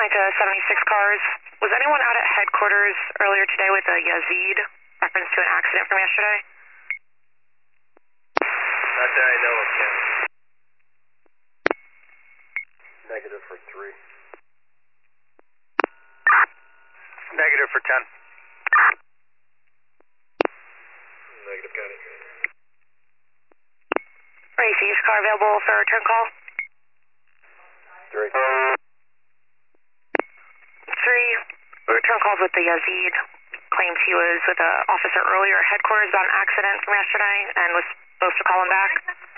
to 76 cars. Was anyone out at headquarters earlier today with a Yazid, reference to an accident from yesterday? Not that I know of, Ken. Negative for 3. Negative for 10. Negative, got it. Racy, is your car available for a return call? 3. 3, return calls with the Yazid. Claims he was with an officer earlier at headquarters about an accident from yesterday and was supposed to call him back.